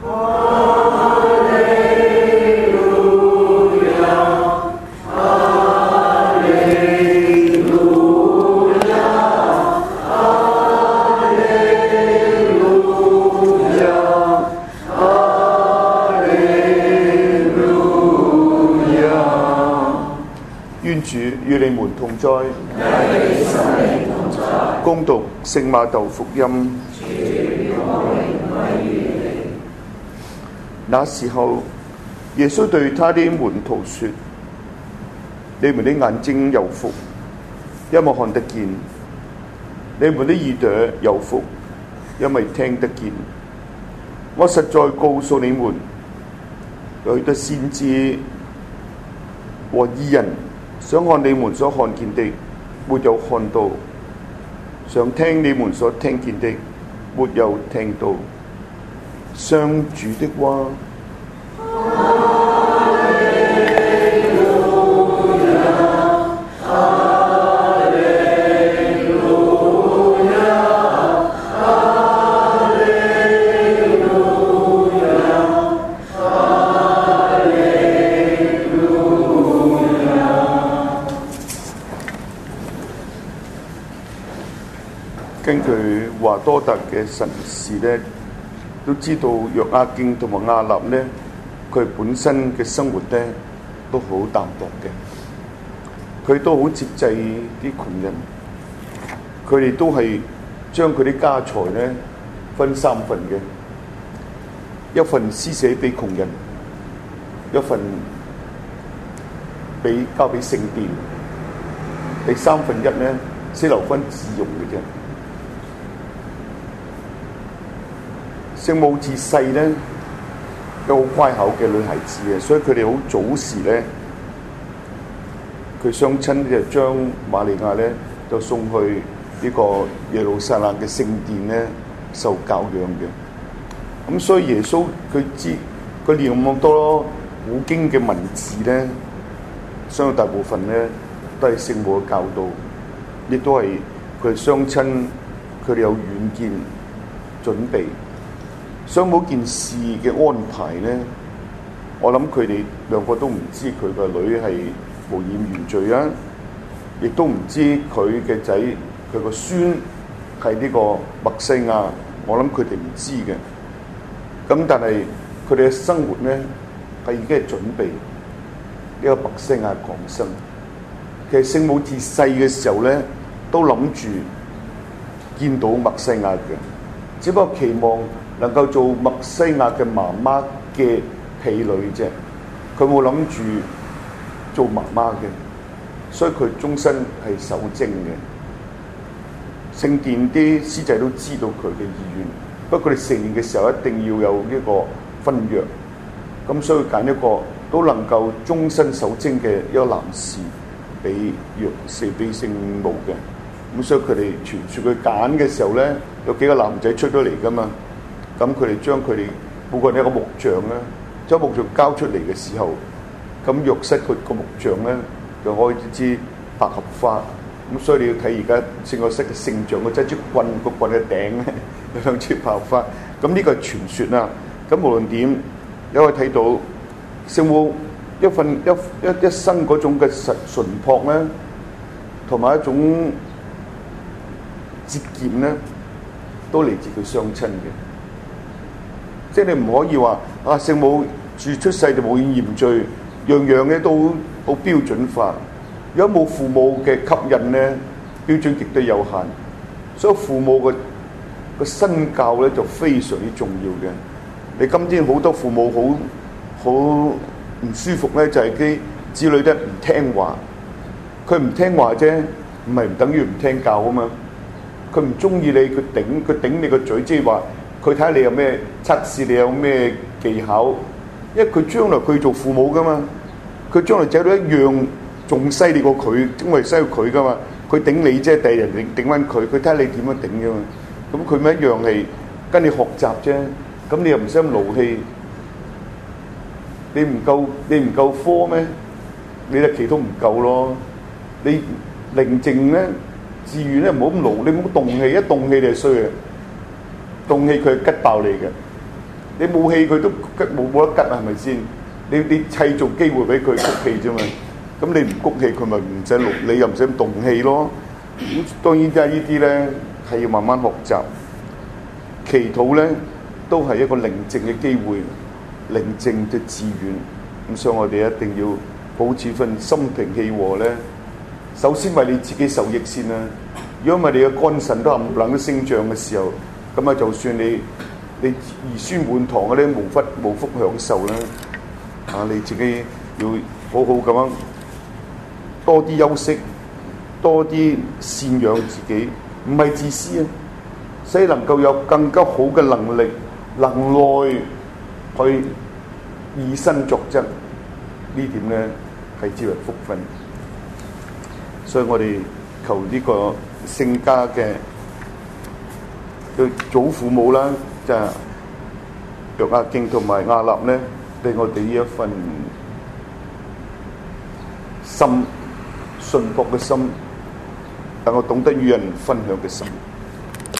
主與你們同在，恭讀聖馬竇福音。那時候，耶穌對他的門徒說：你們的眼睛有福，因為看得見；你們的耳朵有福，因為聽得見。我實在告訴你們，有許多先知和義人想看你們所看見的，沒有看到；想聽你們所聽見的，沒有聽到。上主的話。根據華多達嘅神視咧，都知道約阿敬同埋亞納咧，佢本身嘅生活咧都好淡薄嘅，佢都好接濟啲窮人，佢哋都係將佢啲家財咧分三份嘅，一份施捨俾窮人，一份交俾聖殿，第三分一咧先留翻自用嘅啫。聖母自細咧都好乖巧嘅女孩子嘅，所以佢哋好早時咧，佢雙親就將瑪利亞咧就送去呢個耶路撒冷嘅聖殿咧受教養嘅。咁所以耶穌佢知佢念咁多古經嘅文字咧，相信大部分咧都係聖母嘅教導，亦都係佢雙親佢哋有遠見準備。想某件事嘅安排咧，我諗佢哋兩個都唔知佢個女係無染原罪啊，亦都唔知佢嘅仔佢個孫係呢個默西亞，我諗佢哋唔知嘅。咁但係佢哋嘅生活咧係已經係準備呢個默西亞降生。其實聖母自細嘅時候咧都諗住見到默西亞嘅，只不過期望能夠做默西亞嘅媽媽嘅婢女啫，佢冇諗住做媽媽嘅，所以佢終身係守貞嘅。聖殿啲司祭都知道佢嘅意願，不過佢哋成年嘅時候一定要有呢個婚約，咁所以揀一個都能夠終身守貞嘅一個男士俾聖母嘅。咁所以佢哋傳説佢揀嘅時候咧，有幾個男仔出咗嚟噶嘛。咁佢哋將佢哋每個人一個木像咧，將木像交出嚟嘅時候，咁浴室佢個木像咧就開支百合花。咁所以你要睇而家聖愛室嘅聖像，佢揸支棍，個棍嘅頂咧有兩支百合花。咁呢個係傳説啦。咁無論點，你可以睇到聖母一生嗰種嘅純樸咧，同埋一種節儉咧，都嚟自佢雙親嘅。即係你唔可以話啊，聖母出世就冇染原罪，樣樣咧都好標準化。如果冇父母嘅吸引咧，標準極都有限。所以父母嘅身教咧就非常之重要嘅。你今天好多父母好唔舒服咧，就係啲子女咧唔聽話。佢唔聽話啫，唔係唔等於唔聽教啊嘛。佢唔中意你，佢頂你個嘴，即係話。佢睇下你有咩測試，你有咩技巧，因為佢將來佢做父母噶嘛，佢將來仔女一樣仲犀利過佢，因為犀利過佢噶嘛，佢頂你啫，第日人頂翻佢，佢睇下你點樣頂啫嘛，咁佢咪一樣係跟你學習啫，咁你又唔使咁勞氣，你唔夠科咩？你嘅期都唔夠咯，你寧靜咧，自願咧唔好咁勞，你唔好動氣，一動氣你係衰嘅。動氣佢係吉爆你嘅， 你冇氣佢都冇得吉啊，係咪先？你砌造機會俾佢谷氣啫嘛。咁你唔谷氣，佢咪唔使錄，你又唔使動氣咯。咁當然即係呢啲咧係要慢慢學習。祈禱咧都係一個寧靜嘅機會，寧靜嘅自願。咁所以我哋一定要保持份心平氣和咧。首先為你自己受益先啦。如果唔係你嘅肝腎都冚唪唥都升漲嘅時候，咁啊就算你兒孫滿堂嗰啲無福享受啦。啊，你自己要好好咁樣多啲休息，多啲贍養自己，唔係自私啊，所以能夠有更加好嘅能力、能耐去以身作則，呢點咧係至為福分。所以我哋求呢個聖家嘅祖父母啦，就係約阿敬同埋亞納咧，俾我哋呢一份心信服嘅心，等我懂得與人分享嘅心。